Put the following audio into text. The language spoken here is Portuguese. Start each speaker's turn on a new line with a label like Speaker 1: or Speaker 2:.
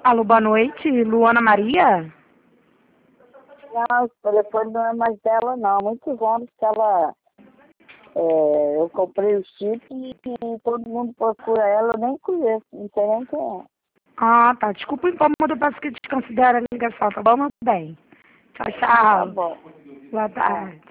Speaker 1: Alô, boa noite, Luana Maria?
Speaker 2: Não, o telefone não é mais dela, não. Muitos anos que ela... eu comprei o chip e todo mundo procura ela, eu nem conheço, não sei nem quem é.
Speaker 1: Ah, tá. Desculpa o incômodo, eu peço que desconsidere a ligação, tá bom, meu bem? Tchau,
Speaker 2: Tá
Speaker 1: tchau.
Speaker 2: bom.
Speaker 1: Boa
Speaker 2: Tá.
Speaker 1: tarde.